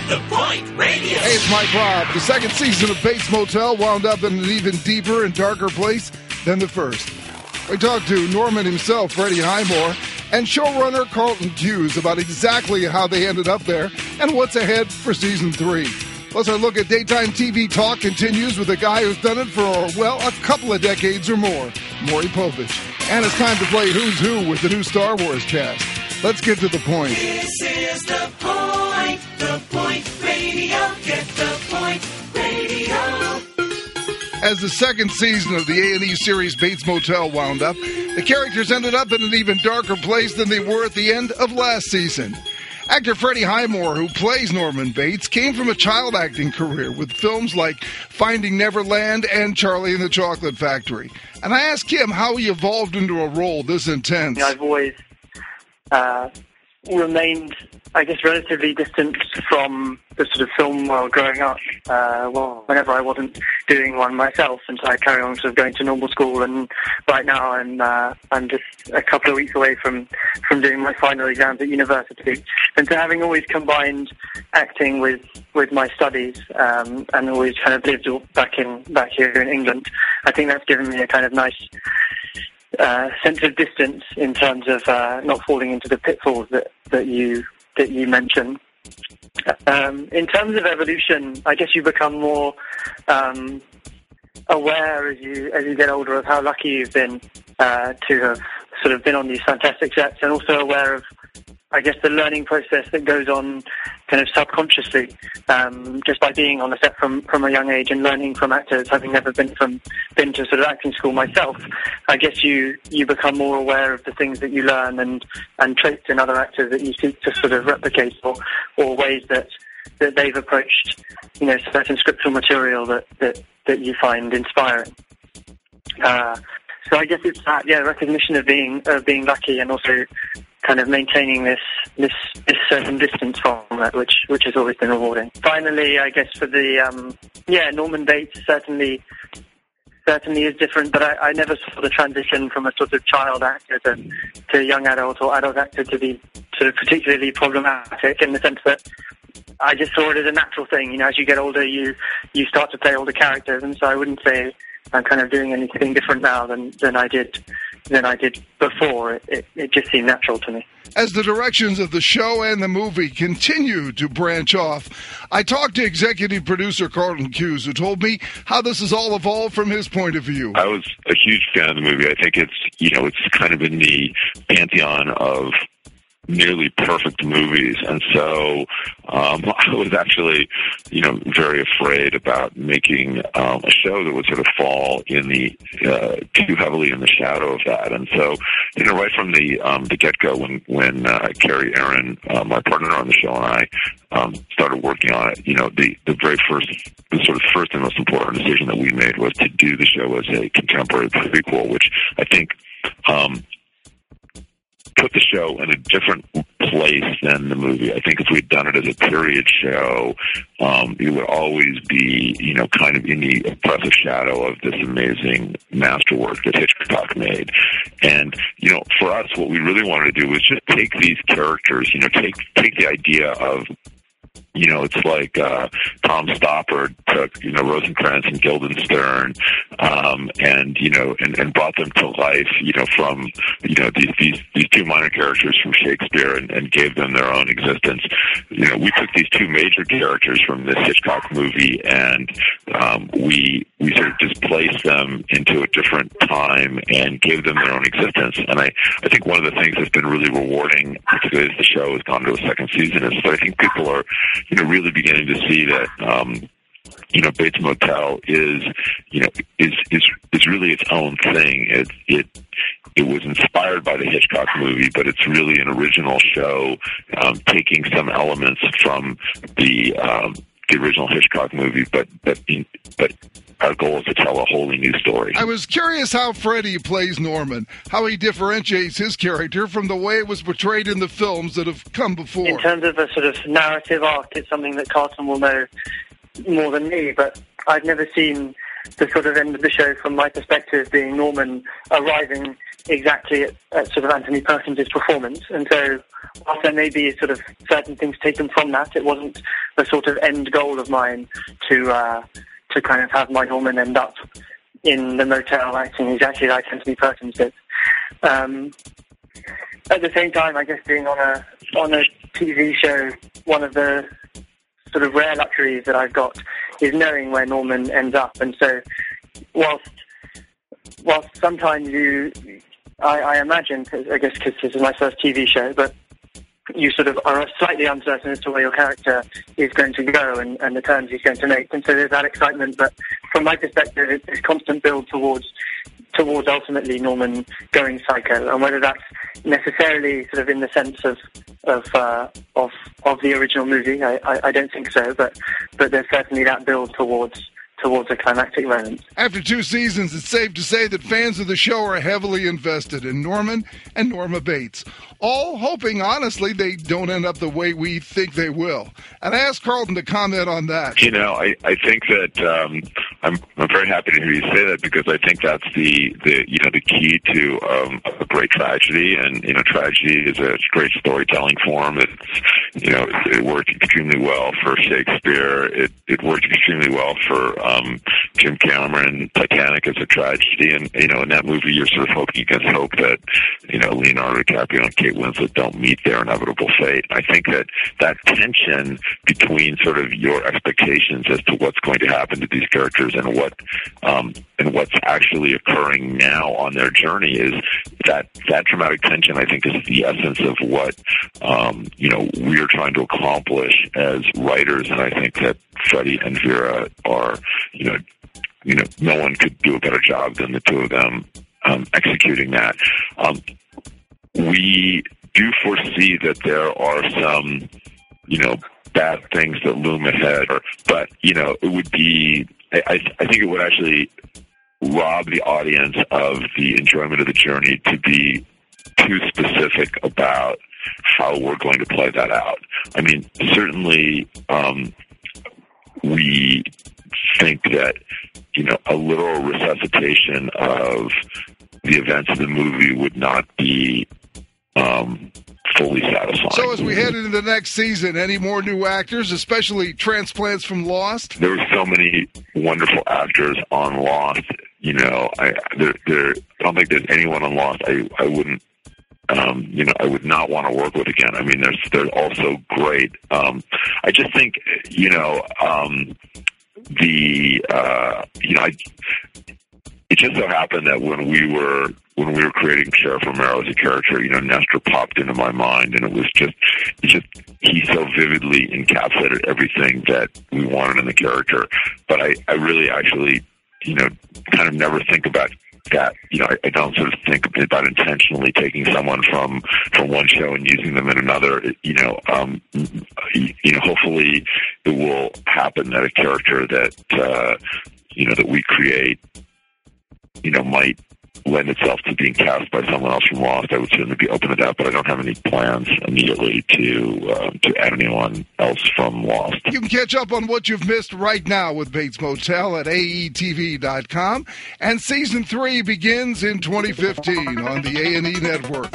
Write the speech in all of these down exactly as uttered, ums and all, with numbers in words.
The Point Radio. Hey, it's Mike Robb. The second season of Bates Motel wound up in an even deeper and darker place than the first. We talked to Norman himself, Freddie Highmore, and showrunner Carlton Cuse about exactly how they ended up there and what's ahead for season three. Plus, our look at daytime T V talk continues with a guy who's done it for, well, a couple of decades or more, Maury Povich. And it's time to play Who's Who with the new Star Wars cast. Let's get to the point. This is The Point. The Point Radio. Get The Point Radio. As the second season of the A and E series Bates Motel wound up, the characters ended up in an even darker place than they were at the end of last season. Actor Freddie Highmore, who plays Norman Bates, came from a child acting career with films like Finding Neverland and Charlie and the Chocolate Factory. And I asked him how he evolved into a role this intense. I've always uh, remained, I guess, relatively distant from the sort of film world growing up. Uh, well, whenever I wasn't doing one myself, and so I carry on sort of going to normal school. And right now, I'm uh, I'm just a couple of weeks away from from doing my final exams at university. And so, having always combined acting with with my studies, um, and always kind of lived back in back here in England, I think that's given me a kind of nice uh, sense of distance in terms of uh, not falling into the pitfalls that, that you that you mentioned. Um, in terms of evolution, I guess you become more um, aware as you as you get older of how lucky you've been uh, to have sort of been on these fantastic sets, and also aware of, I guess, the learning process that goes on kind of subconsciously, um, just by being on the set from, from a young age and learning from actors. Having never been from been to sort of acting school myself, I guess you, you become more aware of the things that you learn and, and traits in other actors that you seek to sort of replicate, or, or ways that, that they've approached, you know, certain scriptural material that, that, that you find inspiring. Uh, so I guess it's that, yeah, recognition of being of being lucky, and also kind of maintaining this this this certain distance from that, which which has always been rewarding. Finally, I guess for the um, yeah, Norman Bates certainly certainly is different, but I, I never saw the transition from a sort of child actor to to a young adult or adult actor to be sort of particularly problematic, in the sense that I just saw it as a natural thing. You know, as you get older, you you start to play older characters, and so I wouldn't say I'm kind of doing anything different now than, than I did than I did before. It, it, it just seemed natural to me. As the directions of the show and the movie continue to branch off, I talked to executive producer Carlton Cuse, who told me how this has all evolved from his point of view. I was a huge fan of the movie. I think it's, you know, it's kind of in the pantheon of nearly perfect movies, and so um, I was actually, you know, very afraid about making um, a show that would sort of fall in the uh, too heavily in the shadow of that. And so, you know, right from the um, the get go, when when uh, Carrie Aaron, uh, my partner on the show, and I um, started working on it, you know, the the very first, the sort of first and most important decision that we made was to do the show as a contemporary prequel, which I think Um, put the show in a different place than the movie. I think if we'd done it as a period show, um, it would always be, you know, kind of in the oppressive shadow of this amazing masterwork that Hitchcock made. And, you know, for us, what we really wanted to do was just take these characters, you know, take take the idea of, you know, it's like uh, Tom Stoppard took, you know, Rosencrantz and Guildenstern, um, and you know, and, and brought them to life, you know, from, you know, these these these two minor characters from Shakespeare, and, and gave them their own existence. You know, we took these two major characters from this Hitchcock movie, and um, we we sort of displaced them into a different time and gave them their own existence. And I I think one of the things that's been really rewarding, particularly as the show has gone to a second season, is that I think people are, you know, really beginning to see that, um, you know, Bates Motel is, you know, is is is really its own thing. It it it was inspired by the Hitchcock movie, but it's really an original show, um, taking some elements from the um, the original Hitchcock movie, but but but. Our goal is to tell a wholly new story. I was curious how Freddie plays Norman, how he differentiates his character from the way it was portrayed in the films that have come before. In terms of a sort of narrative arc, it's something that Carlton will know more than me, but I've never seen the sort of end of the show from my perspective being Norman arriving exactly at, at sort of Anthony Perkins' performance. And so whilst there may be sort of certain things taken from that, it wasn't the sort of end goal of mine to uh, to kind of have my Norman end up in the motel acting exactly like Anthony Perkins did. Um, at the same time, I guess being on a on a T V show, one of the sort of rare luxuries that I've got is knowing where Norman ends up. And so whilst whilst sometimes you, I, I imagine, cause, I guess because this is my first T V show, but you sort of are slightly uncertain as to where your character is going to go and, and the turns he's going to make. And so there's that excitement, but from my perspective, it's this constant build towards towards ultimately Norman going psycho. And whether that's necessarily sort of in the sense of of uh, of, of the original movie, I, I, I don't think so, but but there's certainly that build towards towards a climactic moment. After two seasons, it's safe to say that fans of the show are heavily invested in Norman and Norma Bates, all hoping, honestly, they don't end up the way we think they will. And I asked Carlton to comment on that. You know, I, I think that um, I'm I'm very happy to hear you say that, because I think that's the, the you know the key to um, a great tragedy. And you know, tragedy is a great storytelling form. It's you know it, it worked extremely well for Shakespeare. It it worked extremely well for um, Jim Cameron. Titanic is a tragedy, and you know in that movie you're sort of hoping against hope that you know Leonardo DiCaprio and Kate Winslet don't meet their inevitable fate. I think that that tension between sort of your expectations as to what's going to happen to these characters and what um, and what's actually occurring now on their journey is that that dramatic tension. I think is the essence of what um, you know we're trying to accomplish as writers, and I think that Freddie and Vera are you know you know no one could do a better job than the two of them um, executing that. Um, we do foresee that there are some, you know, bad things that loom ahead, but, you know, it would be, I, I think it would actually rob the audience of the enjoyment of the journey to be too specific about how we're going to play that out. I mean, certainly, um, we think that, you know, a literal resuscitation of the events of the movie would not be um, fully satisfying. So as we head into the next season, any more new actors, especially transplants from Lost? There were so many wonderful actors on Lost. You know, I there, there, I don't think there's anyone on Lost I, I wouldn't, um, you know, I would not want to work with again. I mean, there's they're also great. Um, I just think, you know, um, the uh, you know, I, it just so happened that when we were when we were creating Sheriff Romero as a character, you know, Nestor popped into my mind, and it was just, it just he so vividly encapsulated everything that we wanted in the character. But I, I really actually, you know, kind of never think about that. You know, I, I don't sort of think about intentionally taking someone from from one show and using them in another. You know, um, you know, hopefully it will happen that a character that uh, you know that we create, you know, might lend itself to being cast by someone else from Lost. I would certainly be open to that, but I don't have any plans immediately to uh, to add anyone else from Lost. You can catch up on what you've missed right now with Bates Motel at A E T V dot com, and season three begins in twenty fifteen on the A and E network.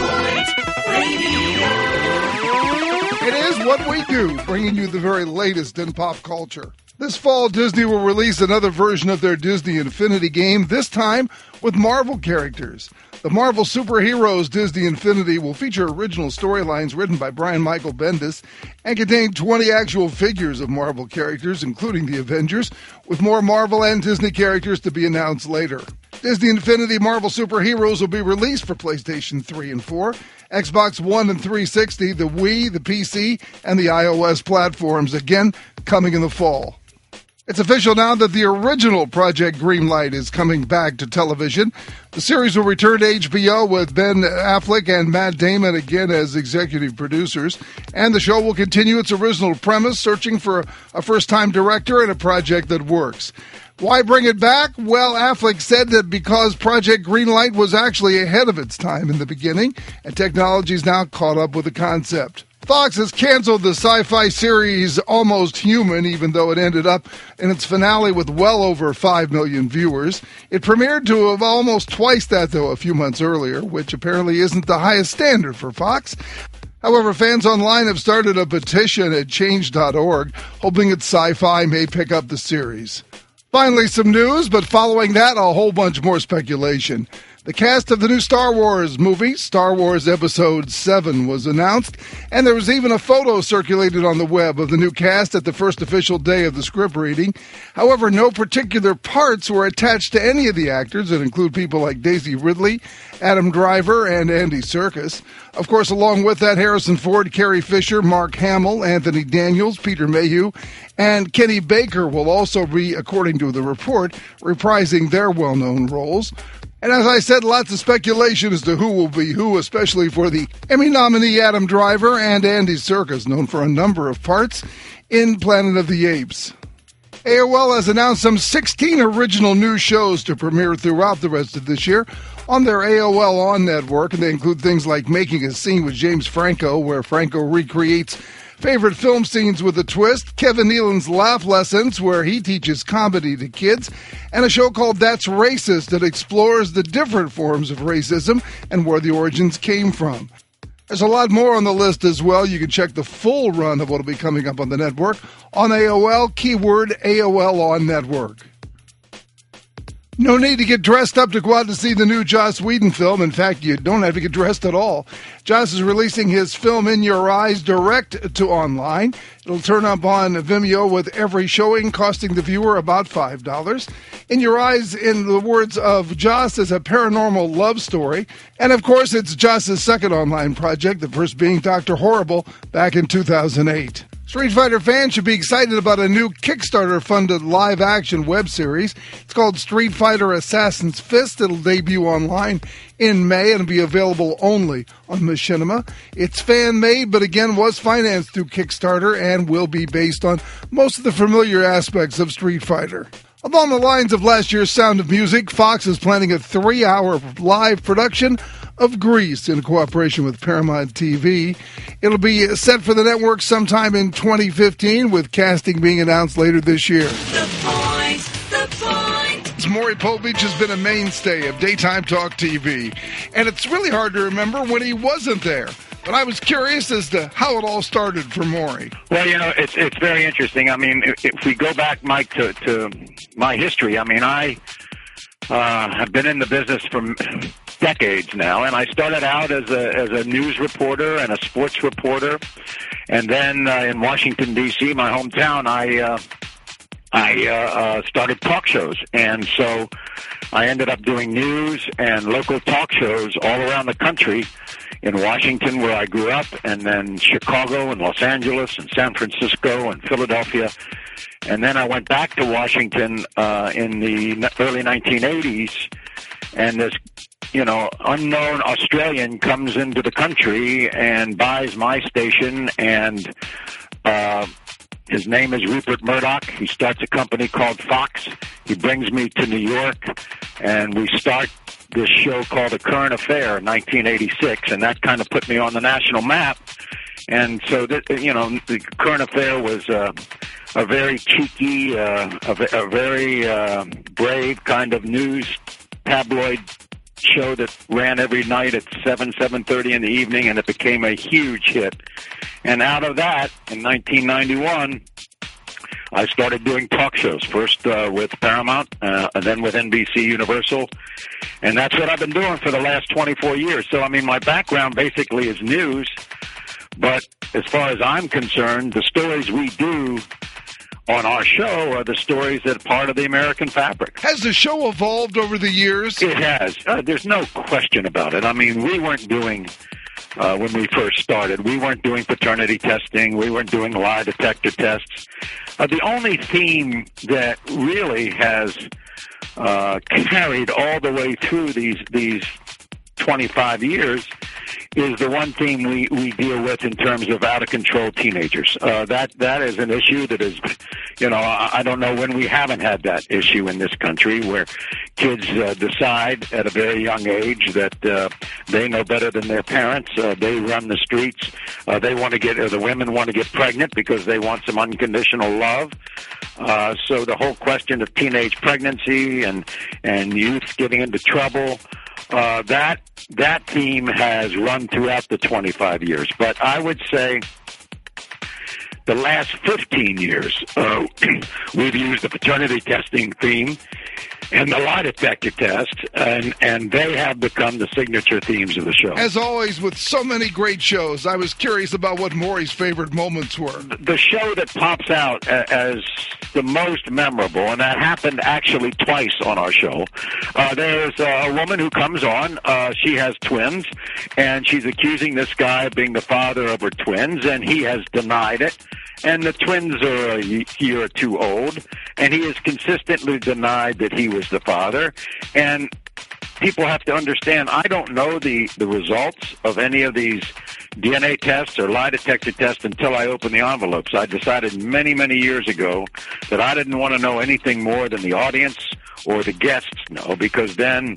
It is what we do, bringing you the very latest in pop culture. This fall, Disney will release another version of their Disney Infinity game, this time with Marvel characters. The Marvel Superheroes Disney Infinity will feature original storylines written by Brian Michael Bendis and contain twenty actual figures of Marvel characters, including the Avengers, with more Marvel and Disney characters to be announced later. Disney Infinity Marvel Superheroes will be released for PlayStation three and four, Xbox One and three sixty, the Wii, the P C, and the iOS platforms, again coming in the fall. It's official now that the original Project Greenlight is coming back to television. The series will return to H B O with Ben Affleck and Matt Damon again as executive producers. And the show will continue its original premise, searching for a first-time director and a project that works. Why bring it back? Well, Affleck said that because Project Greenlight was actually ahead of its time in the beginning, and technology is now caught up with the concept. Fox has canceled the sci-fi series Almost Human, even though it ended up in its finale with well over five million viewers. It premiered to have almost twice that, though, a few months earlier, which apparently isn't the highest standard for Fox. However, fans online have started a petition at change dot org, hoping that Sci-Fi may pick up the series. Finally, some news, but following that, a whole bunch more speculation. The cast of the new Star Wars movie, Star Wars Episode seven, was announced, and there was even a photo circulated on the web of the new cast at the first official day of the script reading. However, no particular parts were attached to any of the actors that include people like Daisy Ridley, Adam Driver, and Andy Serkis. Of course, along with that, Harrison Ford, Carrie Fisher, Mark Hamill, Anthony Daniels, Peter Mayhew, and Kenny Baker will also be, according to the report, reprising their well-known roles. And as I said, lots of speculation as to who will be who, especially for the Emmy nominee Adam Driver and Andy Serkis, known for a number of parts in Planet of the Apes. A O L has announced some sixteen original new shows to premiere throughout the rest of this year on their A O L On network, and they include things like Making a Scene with James Franco, where Franco recreates favorite film scenes with a twist, Kevin Nealon's Laugh Lessons, where he teaches comedy to kids, and a show called That's Racist that explores the different forms of racism and where the origins came from. There's a lot more on the list as well. You can check the full run of what will be coming up on the network on A O L, keyword A O L On network. No need to get dressed up to go out to see the new Joss Whedon film. In fact, you don't have to get dressed at all. Joss is releasing his film In Your Eyes direct to online. It'll turn up on Vimeo with every showing, costing the viewer about five dollars. In Your Eyes, in the words of Joss, is a paranormal love story. And, of course, it's Joss's second online project, the first being Doctor Horrible back in two thousand eight. Street Fighter fans should be excited about a new Kickstarter-funded live-action web series. It's called Street Fighter Assassin's Fist. It'll debut online in May and be available only on Machinima. It's fan-made, but again was financed through Kickstarter and will be based on most of the familiar aspects of Street Fighter. Along the lines of last year's Sound of Music, Fox is planning a three-hour live production of Grease in cooperation with Paramount T V. It'll be set for the network sometime in twenty fifteen, with casting being announced later this year. The point, the point. Maury Povich has been a mainstay of daytime talk T V, and it's really hard to remember when he wasn't there. But I was curious as to how it all started for Maury. Well, you know, it's it's very interesting. I mean, if, if we go back, Mike, to, to my history, I mean, I uh, have been in the business for decades now, and I started out as a as a news reporter and a sports reporter, and then uh, in Washington D C, my hometown, I uh, I uh, uh, started talk shows, and so I ended up doing news and local talk shows all around the country. In Washington, where I grew up, and then Chicago and Los Angeles and San Francisco and Philadelphia. And then I went back to Washington uh, in the early nineteen eighties, and this, you know, unknown Australian comes into the country and buys my station, and uh, his name is Rupert Murdoch. He starts a company called Fox. He brings me to New York, and we start this show called The Current Affair in nineteen eighty-six, and that kind of put me on the national map. And so, that, you know, The Current Affair was uh, a very cheeky, uh, a, a very uh, brave kind of news tabloid show that ran every night at seven, seven thirty in the evening, and it became a huge hit. And out of that, in nineteen ninety-one, I started doing talk shows, first uh, with Paramount, uh, and then with N B C Universal, and that's what I've been doing for the last twenty-four years. So, I mean, my background basically is news, but as far as I'm concerned, the stories we do on our show are the stories that are part of the American fabric. Has the show evolved over the years? It has. Uh, there's no question about it. I mean, we weren't doing... Uh, when we first started, we weren't doing paternity testing. We weren't doing lie detector tests. Uh, the only theme that really has uh, carried all the way through these these twenty-five years is the one theme we, we deal with in terms of out-of-control teenagers. Uh, that that is an issue that is, you know, I, I don't know when we haven't had that issue in this country where kids uh, decide at a very young age that uh, they know better than their parents. Uh, they run the streets. Uh, they want to get, or the women want to get pregnant because they want some unconditional love. Uh, so the whole question of teenage pregnancy and, and youth getting into trouble, uh, that that theme has run throughout the twenty-five years. But I would say the last fifteen years, uh, we've used the paternity testing theme and the lie detector test, and, and they have become the signature themes of the show. As always, with so many great shows, I was curious about what Maury's favorite moments were. The show that pops out as the most memorable, and that happened actually twice on our show, uh, there's a woman who comes on. Uh, she has twins, and she's accusing this guy of being the father of her twins, and he has denied it. And the twins are a year or two old, and he has consistently denied that he was the father. And people have to understand, I don't know the, the results of any of these D N A tests or lie detector tests until I open the envelopes. I decided many, many years ago that I didn't want to know anything more than the audience or the guests know, because then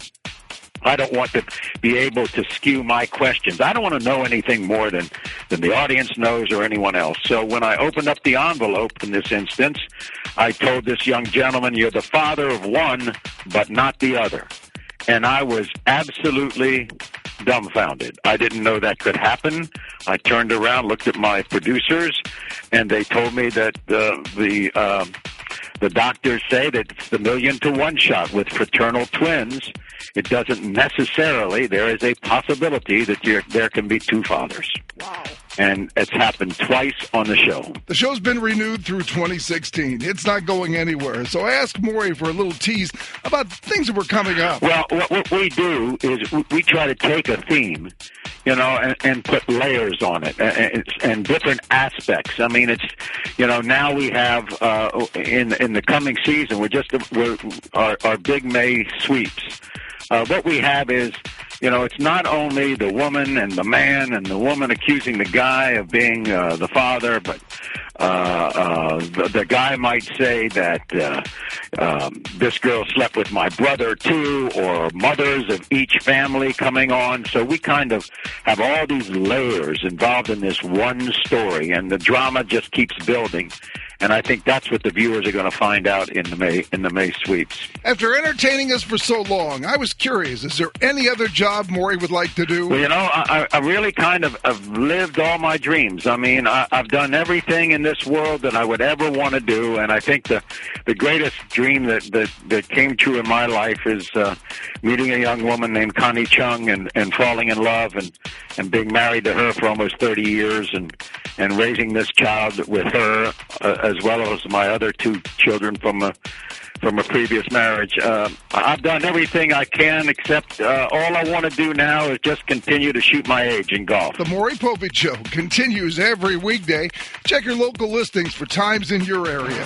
I don't want to be able to skew my questions. I don't want to know anything more than, than the audience knows or anyone else. So when I opened up the envelope in this instance, I told this young gentleman, you're the father of one, but not the other. And I was absolutely dumbfounded. I didn't know that could happen. I turned around, looked at my producers, and they told me that uh, the... Uh, The doctors say that it's the million to one shot with fraternal twins. It doesn't necessarily, there is a possibility that you're, there can be two fathers. Wow. And it's happened twice on the show. The show's been renewed through twenty sixteen. It's not going anywhere. So I asked Maury for a little tease about things that were coming up. Well, what, what we do is we try to take a theme, you know, and, and put layers on it and, and different aspects. I mean, it's, you know, now we have, uh, in in the coming season, we're just, we're, our, our big May sweeps. Uh, what we have is, you know, it's not only the woman and the man and the woman accusing the guy of being uh, the father, but uh, uh, the, the guy might say that uh, um, this girl slept with my brother too, or mothers of each family coming on. So we kind of have all these layers involved in this one story, and the drama just keeps building. And I think that's what the viewers are going to find out in the May in the May sweeps. After entertaining us for so long, I was curious, is there any other job Maury would like to do? Well, you know, I, I really kind of have lived all my dreams. I mean, I, I've done everything in this world that I would ever want to do, and I think the the greatest dream that, that, that came true in my life is uh, meeting a young woman named Connie Chung and, and falling in love and, and being married to her for almost thirty years and, and raising this child with her uh, as well as my other two children from a from a previous marriage. Uh, I've done everything I can, except uh, all I want to do now is just continue to shoot my age in golf. The Maury Povich Show continues every weekday. Check your local listings for times in your area.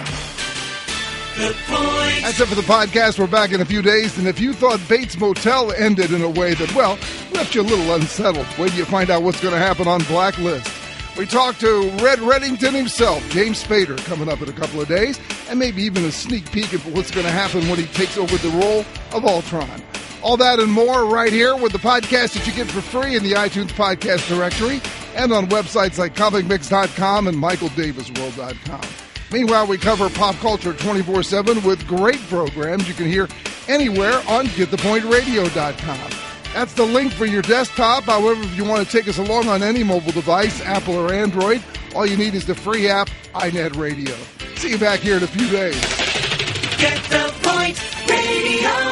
The point. That's it for the podcast. We're back in a few days. And if you thought Bates Motel ended in a way that, well, left you a little unsettled, wait till you find out what's going to happen on Blacklist. We talked to Red Reddington himself, James Spader, coming up in a couple of days, and maybe even a sneak peek at what's going to happen when he takes over the role of Ultron. All that and more right here with the podcast that you get for free in the iTunes podcast directory and on websites like comic mix dot com and michael davis world dot com. Meanwhile, we cover pop culture twenty-four seven with great programs you can hear anywhere on get the point radio dot com. That's the link for your desktop. However, if you want to take us along on any mobile device, Apple or Android, all you need is the free app, iNet Radio. See you back here in a few days. Get the point radio.